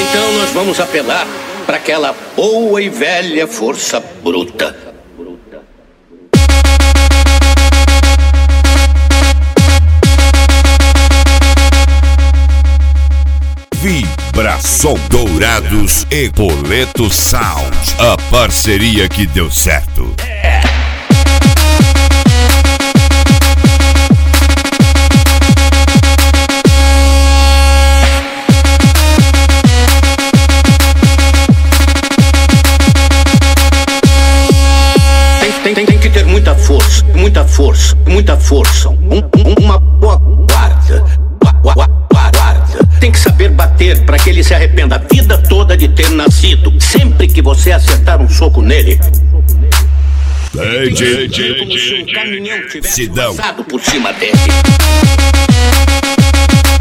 Então nós vamos apelar para aquela boa e velha força bruta. Vibração Dourados e Boleto Sound, a parceria que deu certo. Tem que ter muita força, muita força, muita força. Uma boa guarda. Tem que saber bater para que ele se arrependa a vida toda de ter nascido. Sempre que você acertar um soco nele, como se um caminhão tivesse passado por cima dele.